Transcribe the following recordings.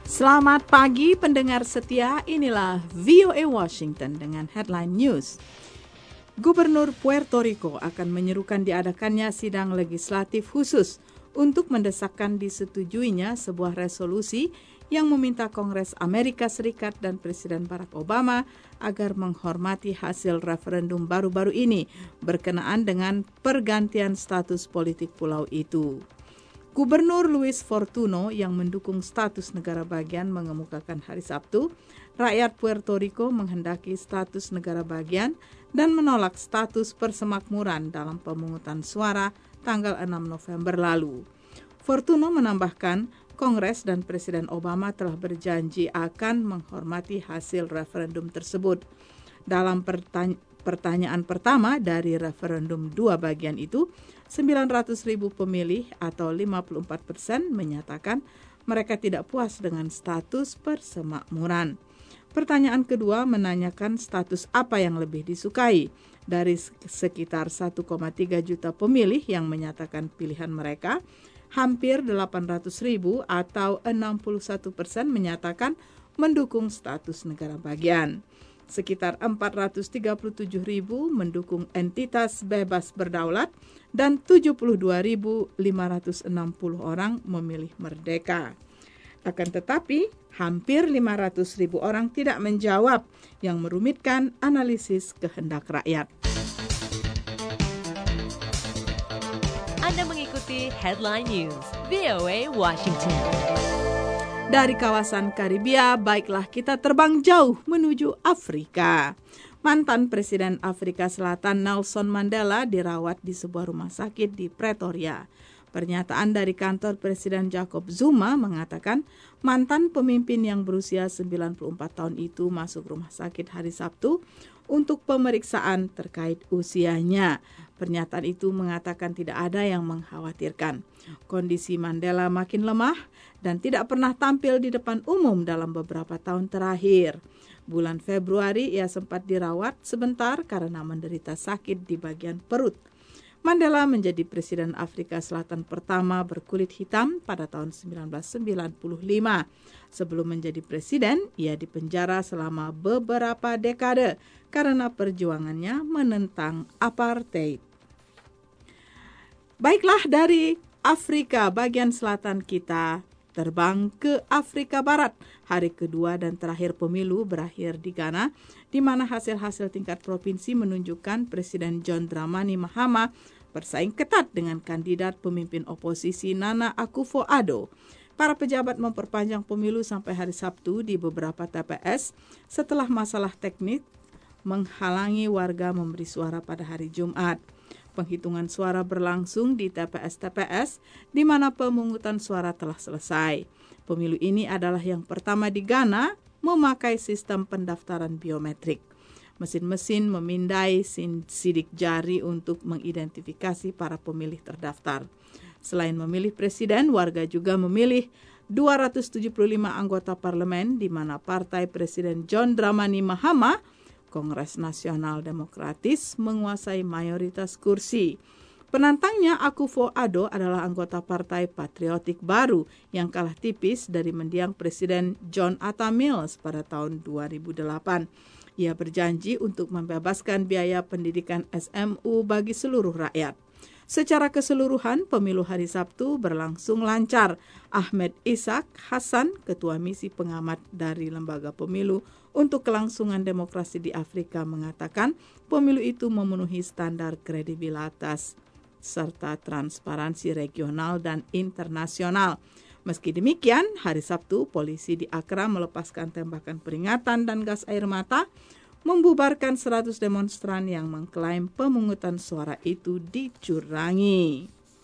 Selamat pagi pendengar setia, inilah VOA Washington dengan headline news. Gubernur Puerto Rico akan menyerukan diadakannya sidang legislatif khusus untuk mendesakkan disetujuinya sebuah resolusi yang meminta Kongres Amerika Serikat dan Presiden Barack Obama agar menghormati hasil referendum baru-baru ini berkenaan dengan pergantian status politik pulau itu. Gubernur Luis Fortuno yang mendukung status negara bagian mengemukakan hari Sabtu, rakyat Puerto Rico menghendaki status negara bagian dan menolak status persemakmuran dalam pemungutan suara tanggal 6 November lalu. Fortuno menambahkan, Kongres dan Presiden Obama telah berjanji akan menghormati hasil referendum tersebut. Dalam pertanyaan pertama dari referendum dua bagian itu, 900.000 pemilih atau 54% menyatakan mereka tidak puas dengan status persemakmuran. Pertanyaan kedua menanyakan status apa yang lebih disukai. Dari sekitar 1,3 juta pemilih yang menyatakan pilihan mereka, hampir 800.000 atau 61% menyatakan mendukung status negara bagian. Sekitar 437.000 mendukung entitas bebas berdaulat dan 72.560 orang memilih merdeka. Akan tetapi, hampir 500.000 orang tidak menjawab yang merumitkan analisis kehendak rakyat. Anda mengikuti Headline News, VOA Washington. Dari kawasan Karibia, baiklah kita terbang jauh menuju Afrika. Mantan Presiden Afrika Selatan Nelson Mandela dirawat di sebuah rumah sakit di Pretoria. Pernyataan dari kantor Presiden Jacob Zuma mengatakan mantan pemimpin yang berusia 94 tahun itu masuk rumah sakit hari Sabtu untuk pemeriksaan terkait usianya. Pernyataan itu mengatakan tidak ada yang mengkhawatirkan. Kondisi Mandela makin lemah dan tidak pernah tampil di depan umum dalam beberapa tahun terakhir. Bulan Februari ia sempat dirawat sebentar karena menderita sakit di bagian perut. Mandela menjadi Presiden Afrika Selatan pertama berkulit hitam pada tahun 1995. Sebelum menjadi presiden, ia dipenjara selama beberapa dekade karena perjuangannya menentang apartheid. Baiklah, dari Afrika bagian selatan kita terbang ke Afrika Barat. Hari kedua dan terakhir pemilu berakhir di Ghana, di mana hasil-hasil tingkat provinsi menunjukkan Presiden John Dramani Mahama bersaing ketat dengan kandidat pemimpin oposisi Nana Akufo-Addo. Para pejabat memperpanjang pemilu sampai hari Sabtu di beberapa TPS setelah masalah teknik menghalangi warga memberi suara pada hari Jumat. Penghitungan suara berlangsung di TPS-TPS di mana pemungutan suara telah selesai. Pemilu ini adalah yang pertama di Ghana memakai sistem pendaftaran biometrik. Mesin-mesin memindai sidik jari untuk mengidentifikasi para pemilih terdaftar. Selain memilih presiden, warga juga memilih 275 anggota parlemen di mana partai Presiden John Dramani Mahama, Kongres Nasional Demokratis, menguasai mayoritas kursi. Penantangnya Akufo-Addo adalah anggota Partai Patriotik Baru yang kalah tipis dari mendiang Presiden John Atta Mills pada tahun 2008. Ia berjanji untuk membebaskan biaya pendidikan SMU bagi seluruh rakyat. Secara keseluruhan, pemilu hari Sabtu berlangsung lancar. Ahmed Ishaq Hassan, Ketua Misi Pengamat dari Lembaga Pemilu untuk Kelangsungan Demokrasi di Afrika, mengatakan pemilu itu memenuhi standar kredibilitas serta transparansi regional dan internasional. Meski demikian, hari Sabtu polisi di Accra melepaskan tembakan peringatan dan gas air mata, membubarkan 100 demonstran yang mengklaim pemungutan suara itu dicurangi.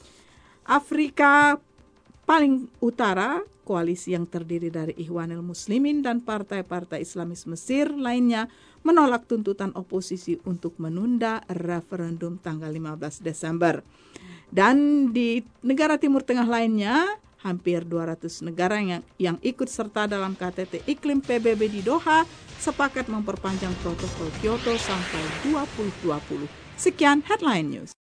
Afrika paling utara, koalisi yang terdiri dari Ikhwanul Muslimin dan partai-partai Islamis Mesir lainnya menolak tuntutan oposisi untuk menunda referendum tanggal 15 Desember. Dan di negara Timur Tengah lainnya, hampir 200 negara yang ikut serta dalam KTT Iklim PBB di Doha sepakat memperpanjang protokol Kyoto sampai 2020. Sekian Headline News.